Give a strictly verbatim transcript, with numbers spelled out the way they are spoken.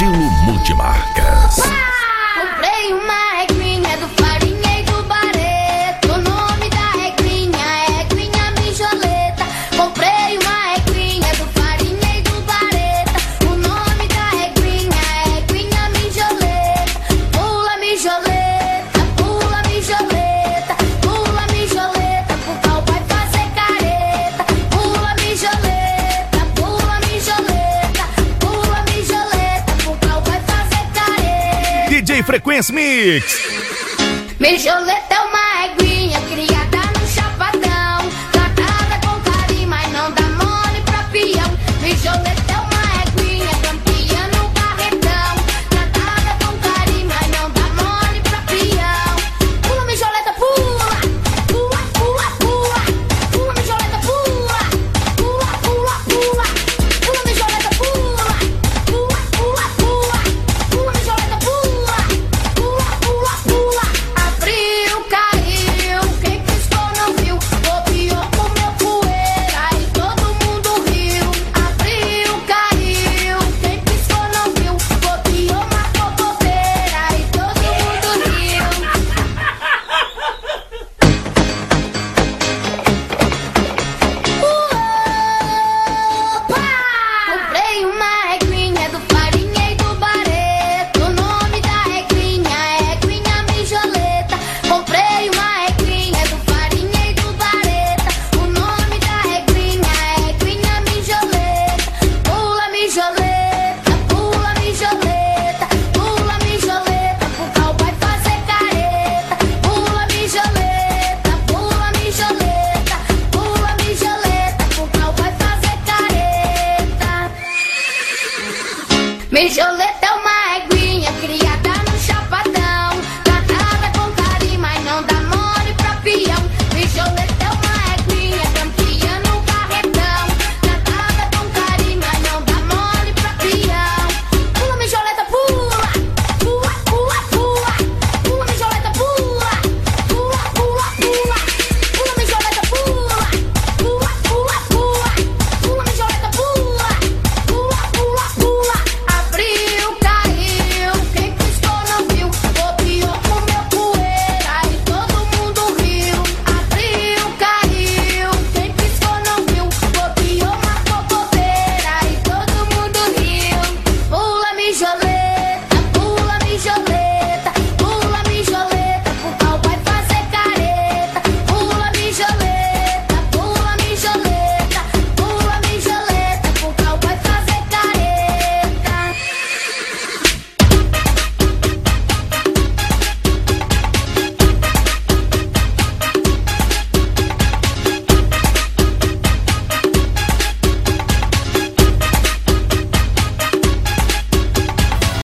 estilo multimarcas. Comprei uma egrinha do Farinha e do Barreto. O nome da egrinha é egrinha mijoleta. Comprei uma egrinha do Farinha e do Barreto. O nome da egrinha é egrinha mijoleta. Pula mijoleta, pula mijoleta, pula mijoleta, pro pau vai fazer careta. Pula mijoleta, pula mijoleta, pula mijoleta, pro pau vai fazer careta. D J Frequência Mix. Mijoleta é uma egrinha criada no chapadão, tratada com carinho, mas não dá mole pra peão. Mijoleta é uma egrinha campeã no barretão, tratada com carinho, mas não dá mole pra peão. Pula mijoleta, pula, pula, pula, pula, pula mijoleta, pula, pula, pula, pula, pula mijoleta, pula, pula, pula, pula, pula mijoleta, pula, pula, pula, pula. Abriu, caiu, quem piscou não viu, bobeou, comeu poeira e todo mundo riu. Abriu, caiu, quem piscou não viu, bobeou, matou bobeira e todo mundo riu. Opa! Comprei uma egrinha do Farinha e do Barreto. O nome da egrinha é egrinha mijoleta. Comprei uma egrinha do Farinha e do Barreto. O nome da egrinha é egrinha mijoleta. Pula mijoleta, pula mijoleta, pula mijoleta, pro pau vai fazer careta. Pula mijoleta, pula mijoleta, pula mijoleta, pro pau vai fazer careta. Mijoleta